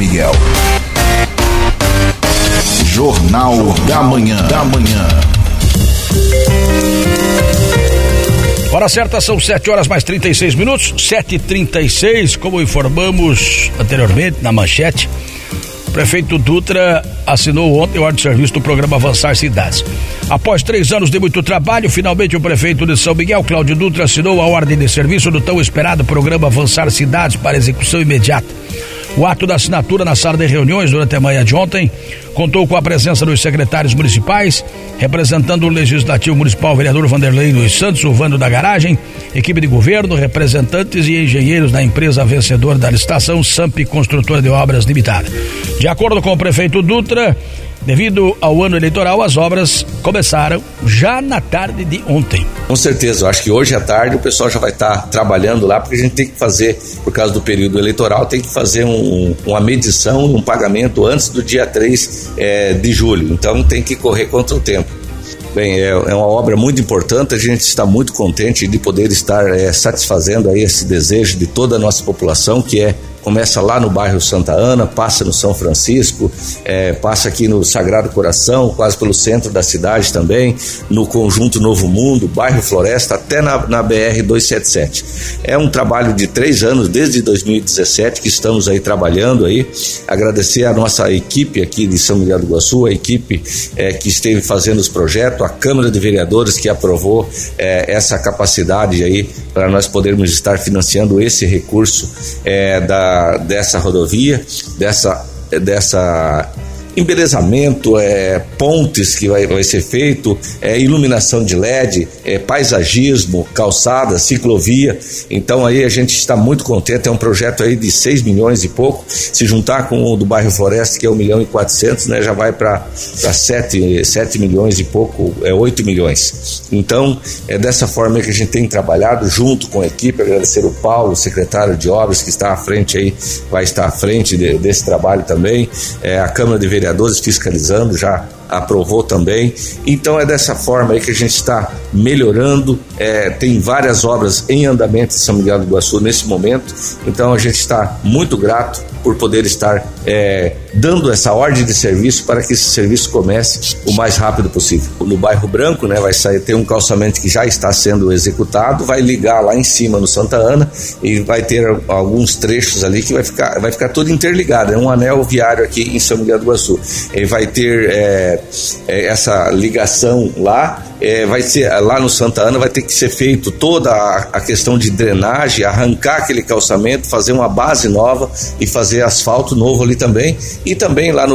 Miguel. Jornal da Manhã. Hora certa, são 7h mais 36, 7h36, como informamos anteriormente na manchete. O prefeito Dutra assinou ontem a ordem de serviço do programa Avançar Cidades. Após 3 anos de muito trabalho, finalmente o prefeito de São Miguel, Cláudio Dutra, assinou a ordem de serviço do tão esperado programa Avançar Cidades para execução imediata. O ato da assinatura na sala de reuniões durante a manhã de ontem contou com a presença dos secretários municipais, representando o Legislativo Municipal, vereador Vanderlei dos Santos, o Vando da Garagem, equipe de governo, representantes e engenheiros da empresa vencedora da licitação, SAMP Construtora de Obras Limitada. De acordo com o prefeito Dutra, devido ao ano eleitoral, as obras começaram já na tarde de ontem. Com certeza, eu acho que hoje à tarde o pessoal já vai estar trabalhando lá, porque a gente tem que fazer, por causa do período eleitoral, tem que fazer uma medição, um pagamento antes do dia 3 de julho, então tem que correr contra o tempo. Bem, é uma obra muito importante, a gente está muito contente de poder estar satisfazendo aí esse desejo de toda a nossa população, que começa lá no bairro Santa Ana, passa no São Francisco, passa aqui no Sagrado Coração, quase pelo centro da cidade também, no Conjunto Novo Mundo, bairro Floresta, até na BR-277. É um trabalho de 3 anos, desde 2017, que estamos aí trabalhando aí. Agradecer a nossa equipe aqui de São Miguel do Iguaçu, a equipe que esteve fazendo os projetos, a Câmara de Vereadores que aprovou essa capacidade aí para nós podermos estar financiando esse recurso dessa rodovia, dessa embelezamento, pontes que vai ser feito, iluminação de LED, paisagismo, calçada, ciclovia. Então aí a gente está muito contente, é um projeto aí de 6 milhões e pouco, se juntar com o do bairro Floresta, que é 1.400.000, né, já vai para 7 milhões e pouco, 8 milhões. Então é dessa forma que a gente tem trabalhado junto com a equipe. Agradecer o Paulo, secretário de obras, que está à frente aí, vai estar à frente desse trabalho também, a Câmara de Vereadores fiscalizando, já aprovou também. Então é dessa forma aí que a gente está melhorando. Tem várias obras em andamento em São Miguel do Iguaçu nesse momento, então a gente está muito grato por poder estar dando essa ordem de serviço para que esse serviço comece o mais rápido possível. No bairro Branco, né, tem um calçamento que já está sendo executado, vai ligar lá em cima no Santa Ana e vai ter alguns trechos ali que vai ficar tudo interligado, é um anel viário aqui em São Miguel do Iguaçu. E vai ter essa ligação lá, vai ser lá no Santa Ana, vai ter que ser feito toda a questão de drenagem, arrancar aquele calçamento, fazer uma base nova e fazer asfalto novo ali também. E também lá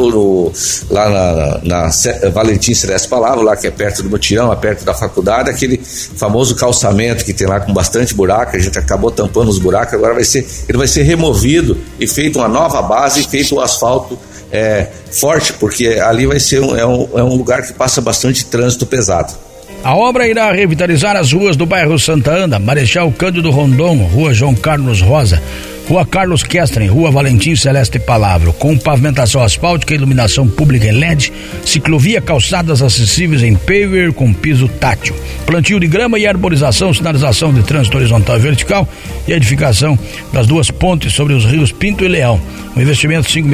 na Valentim Celeste Palavra, lá que é perto do Mutirão, é perto da faculdade, aquele famoso calçamento que tem lá com bastante buraco, a gente acabou tampando os buracos, agora ele vai ser removido e feito uma nova base, e feito o asfalto forte, porque ali vai ser um lugar que passa bastante trânsito pesado. A obra irá revitalizar as ruas do bairro Santa Ana, Marechal Cândido Rondon, Rua João Carlos Rosa, Rua Carlos Kestren, Rua Valentim Celeste Palavra, com pavimentação asfáltica, iluminação pública em LED, ciclovia, calçadas acessíveis em paver com piso tátil, plantio de grama e arborização, sinalização de trânsito horizontal e vertical e edificação das 2 pontes sobre os rios Pinto e Leão. Um investimento de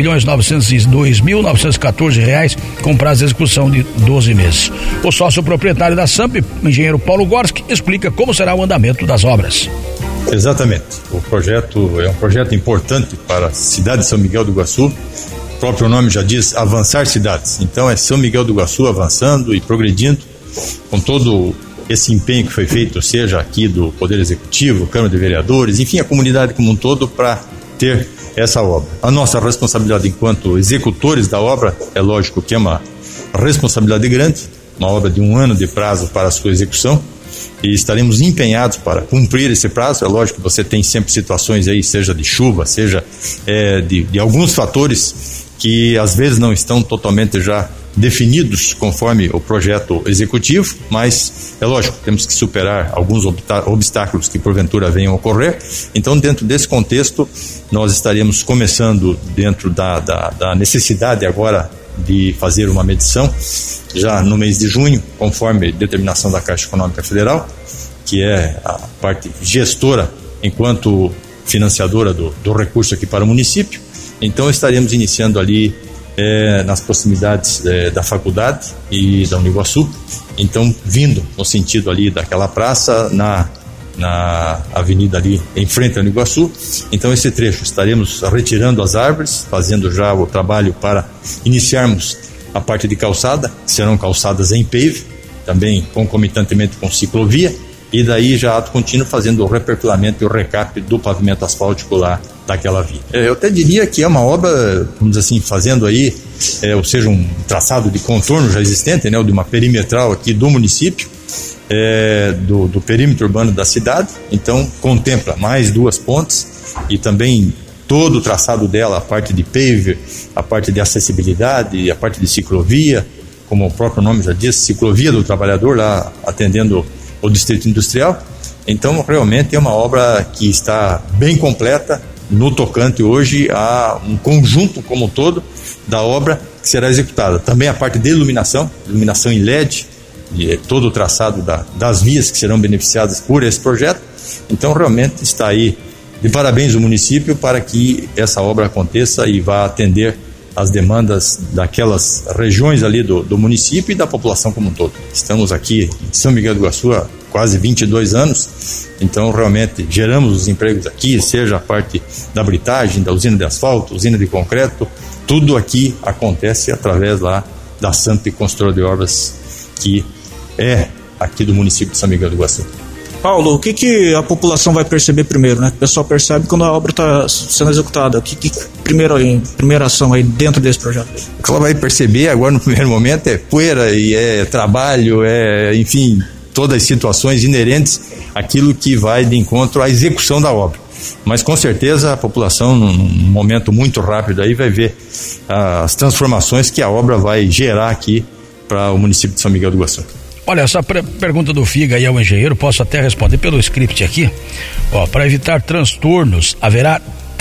R$5.902.914, com prazo de execução de 12 meses. O sócio proprietário da SAMP, o engenheiro Paulo Gorski, explica como será o andamento das obras. Exatamente. O projeto é um projeto importante para a cidade de São Miguel do Iguaçu. O próprio nome já diz Avançar Cidades. Então é São Miguel do Iguaçu avançando e progredindo com todo esse empenho que foi feito, seja aqui do Poder Executivo, Câmara de Vereadores, enfim, a comunidade como um todo, para ter essa obra. A nossa responsabilidade enquanto executores da obra, é lógico que é uma responsabilidade grande, uma obra de 1 ano de prazo para a sua execução, e estaremos empenhados para cumprir esse prazo. É lógico que você tem sempre situações aí, seja de chuva, seja de alguns fatores que às vezes não estão totalmente já definidos conforme o projeto executivo, mas é lógico, temos que superar alguns obstáculos que porventura venham a ocorrer. Então, dentro desse contexto, nós estaremos começando dentro da necessidade agora de fazer uma medição já no mês de junho, conforme determinação da Caixa Econômica Federal, que é a parte gestora enquanto financiadora do recurso aqui para o município. Então estaremos iniciando ali nas proximidades da faculdade e da Uniguaçu, então vindo no sentido ali daquela praça na avenida ali em frente à Uniguaçu. Então esse trecho estaremos retirando as árvores, fazendo já o trabalho para iniciarmos a parte de calçada, que serão calçadas em pave, também concomitantemente com ciclovia, e daí já ato contínuo fazendo o reperfilamento e o recap do pavimento asfáltico lá daquela via. Eu até diria que é uma obra, vamos dizer assim, fazendo aí, ou seja, um traçado de contorno já existente, né, de uma perimetral aqui do município, do perímetro urbano da cidade. Então contempla mais 2 pontes e também todo o traçado dela, a parte de paver, a parte de acessibilidade, a parte de ciclovia, como o próprio nome já diz, ciclovia do trabalhador lá atendendo o distrito industrial. Então realmente é uma obra que está bem completa no tocante hoje a um conjunto como um todo da obra que será executada. Também a parte de iluminação em LED, e todo o traçado das vias que serão beneficiadas por esse projeto. Então realmente está aí de parabéns o município para que essa obra aconteça e vá atender as demandas daquelas regiões ali do município e da população como um todo. Estamos aqui em São Miguel do Iguaçu há quase 22 anos, então realmente geramos os empregos aqui, seja a parte da britagem, da usina de asfalto, usina de concreto, tudo aqui acontece através lá da Samp Construtora de Obras, que é aqui do município de São Miguel do Iguaçu. Paulo, o que a população vai perceber primeiro, né? O pessoal percebe quando a obra está sendo executada. O que primeira ação aí dentro desse projeto? O que ela vai perceber agora no primeiro momento é poeira e é trabalho, enfim, todas as situações inerentes àquilo que vai de encontro à execução da obra. Mas com certeza a população, num momento muito rápido aí, vai ver as transformações que a obra vai gerar aqui para o município de São Miguel do Iguaçu. Olha, essa pergunta do Figa aí ao engenheiro, posso até responder pelo script aqui. Para evitar transtornos, haverá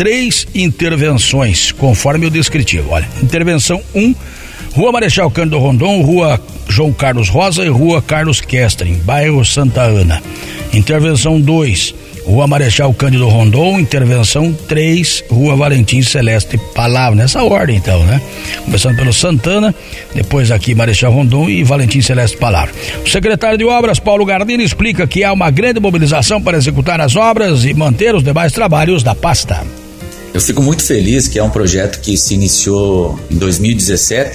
3 intervenções, conforme o descritivo. Olha, intervenção 1, Rua Marechal Cândido Rondon, Rua João Carlos Rosa e Rua Carlos Kestrin, bairro Santa Ana. Intervenção 2, Rua Marechal Cândido Rondon. Intervenção 3, Rua Valentim Celeste Palavra, nessa ordem então, né? Começando pelo Santana, depois aqui Marechal Rondon e Valentim Celeste Palavra. O secretário de Obras, Paulo Gardini, explica que há uma grande mobilização para executar as obras e manter os demais trabalhos da pasta. Eu fico muito feliz que é um projeto que se iniciou em 2017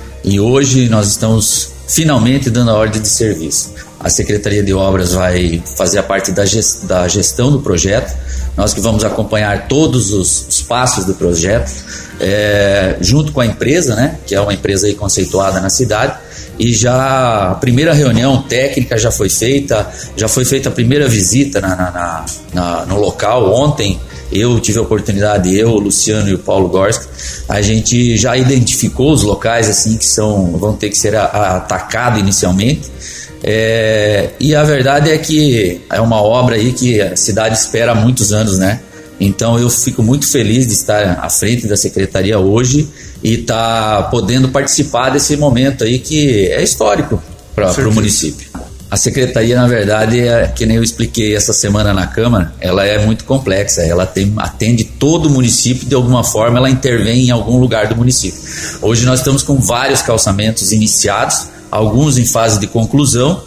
e hoje nós estamos finalmente dando a ordem de serviço. A Secretaria de Obras vai fazer a parte da gestão do projeto, nós que vamos acompanhar todos os passos do projeto, junto com a empresa, né, que é uma empresa aí conceituada na cidade, e já a primeira reunião técnica já foi feita a primeira visita no local. Ontem eu tive a oportunidade, o Luciano e o Paulo Gorski, a gente já identificou os locais assim que vão ter que ser atacados inicialmente. E a verdade é que é uma obra aí que a cidade espera há muitos anos, né? Então eu fico muito feliz de estar à frente da secretaria hoje e estar podendo participar desse momento aí que é histórico para o município. A secretaria, na verdade, que nem eu expliquei essa semana na Câmara, ela é muito complexa, ela atende todo o município, de alguma forma ela intervém em algum lugar do município. Hoje nós estamos com vários calçamentos iniciados, alguns em fase de conclusão.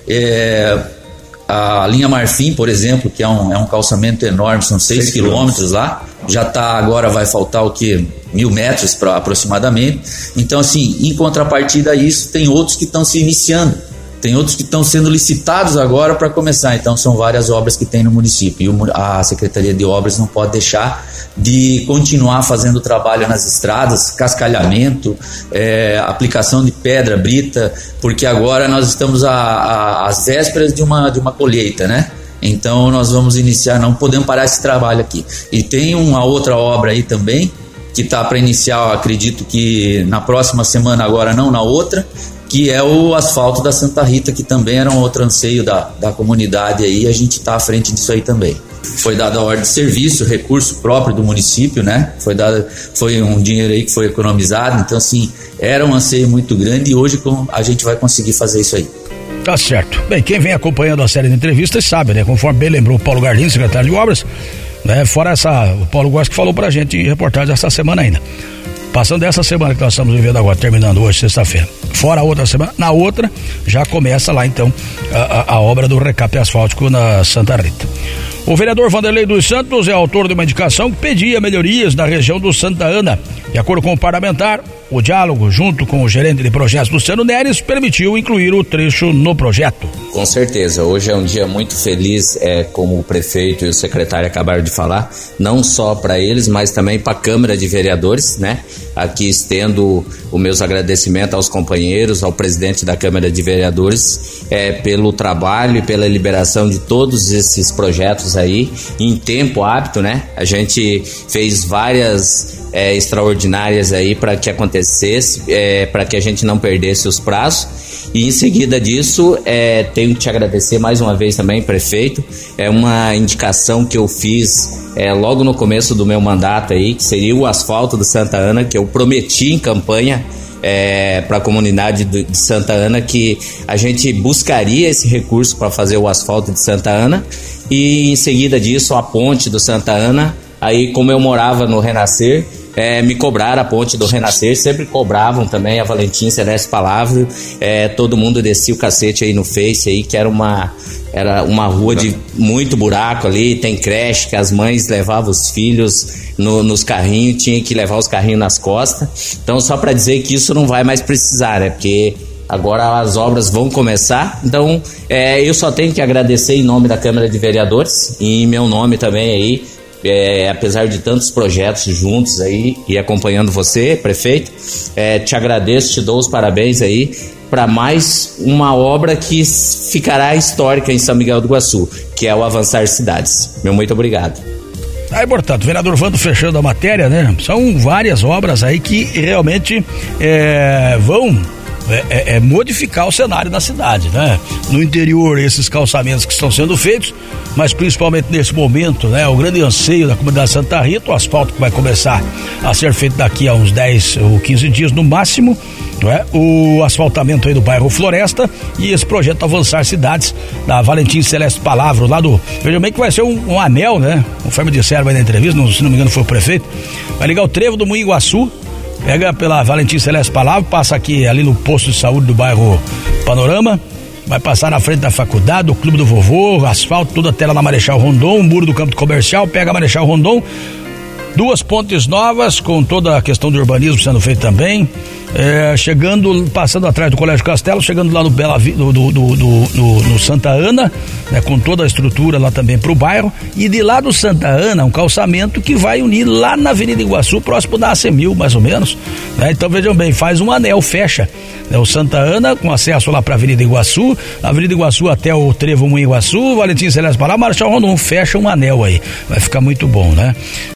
A linha Marfim, por exemplo, que é um calçamento enorme, são 6 quilômetros lá, já está agora, vai faltar 1.000 metros aproximadamente. Então assim, em contrapartida a isso, tem outros que estão se iniciando, tem outros que estão sendo licitados agora para começar. Então são várias obras que tem no município e a Secretaria de Obras não pode deixar de continuar fazendo trabalho nas estradas, cascalhamento, aplicação de pedra, brita, porque agora nós estamos às vésperas de uma colheita, né? Então nós vamos iniciar, não podemos parar esse trabalho aqui. E tem uma outra obra aí também que está para iniciar, acredito que na próxima semana, agora não na outra, que é o asfalto da Santa Rita, que também era um outro anseio da comunidade aí, a gente está à frente disso aí também. Foi dada a ordem de serviço, recurso próprio do município, né? Foi um dinheiro aí que foi economizado, então assim, era um anseio muito grande e hoje a gente vai conseguir fazer isso aí. Tá certo. Bem, quem vem acompanhando a série de entrevistas sabe, né? Conforme bem lembrou o Paulo Gardini, secretário de Obras, né? Fora o Paulo Góes que falou pra gente em reportagem essa semana ainda. Passando essa semana que nós estamos vivendo agora, terminando hoje, sexta-feira. Fora a outra semana, na outra já começa lá então a obra do recape asfáltico na Santa Rita. O vereador Vanderlei dos Santos é autor de uma indicação que pedia melhorias na região do Santa Ana. De acordo com o parlamentar, o diálogo junto com o gerente de projetos Luciano Neres permitiu incluir o trecho no projeto. Com certeza, hoje é um dia muito feliz, como o prefeito e o secretário acabaram de falar, não só para eles, mas também para a Câmara de Vereadores, né? Aqui estendo os meus agradecimentos aos companheiros, ao presidente da Câmara de Vereadores, pelo trabalho e pela liberação de todos esses projetos aí, em tempo hábito, né? A gente fez várias extraordinárias aí para que acontecesse, para que a gente não perdesse os prazos. E em seguida disso, tenho que te agradecer mais uma vez também, prefeito. É uma indicação que eu fiz logo no começo do meu mandato aí, que seria o asfalto do Santa Ana, que eu prometi em campanha para a comunidade de Santa Ana que a gente buscaria esse recurso para fazer o asfalto de Santa Ana. E em seguida disso, a ponte do Santa Ana. Aí, como eu morava no Renascer, me cobraram a ponte do Renascer, sempre cobravam também a Valentim Celeste Palavra, todo mundo descia o cacete aí no Face aí, que era uma rua de muito buraco ali, tem creche, que as mães levavam os filhos nos carrinhos, tinha que levar os carrinhos nas costas. Então, só para dizer que isso não vai mais precisar, né? Porque agora as obras vão começar. Então, eu só tenho que agradecer em nome da Câmara de Vereadores e em meu nome também aí, apesar de tantos projetos juntos aí e acompanhando você, prefeito, te agradeço, te dou os parabéns aí para mais uma obra que ficará histórica em São Miguel do Iguaçu, que é o Avançar Cidades. Meu muito obrigado. Aí, portanto, vereador Vando fechando a matéria, né? São várias obras aí que realmente vão modificar o cenário da cidade, né? No interior, esses calçamentos que estão sendo feitos, mas principalmente nesse momento, né? O grande anseio da comunidade Santa Rita, o asfalto que vai começar a ser feito daqui a uns 10 ou 15 dias no máximo, né? O asfaltamento aí do bairro Floresta e esse projeto Avançar Cidades da Valentim Celeste Palavra, lá do... Veja bem que vai ser um anel, né? Conforme disseram aí na entrevista, se não me engano foi o prefeito, vai ligar o trevo do Moinho Iguaçu, pega pela Valentim Celeste Palavra, passa aqui ali no posto de saúde do bairro Panorama, vai passar na frente da faculdade, do Clube do Vovô, asfalto, toda a tela na Marechal Rondon, muro do campo comercial, pega a Marechal Rondon, 2 pontes novas com toda a questão do urbanismo sendo feito também, chegando, passando atrás do Colégio Castelo, chegando lá no no Santa Ana, né, com toda a estrutura lá também pro bairro, e de lá do Santa Ana, um calçamento que vai unir lá na Avenida Iguaçu, próximo da AC1000, mais ou menos, né? Então vejam bem, faz um anel, fecha, né, o Santa Ana com acesso lá pra Avenida Iguaçu até o Trevo Moinho Iguaçu, Valentim Celeste Palavra, Marechal Rondon, fecha um anel aí, vai ficar muito bom, né?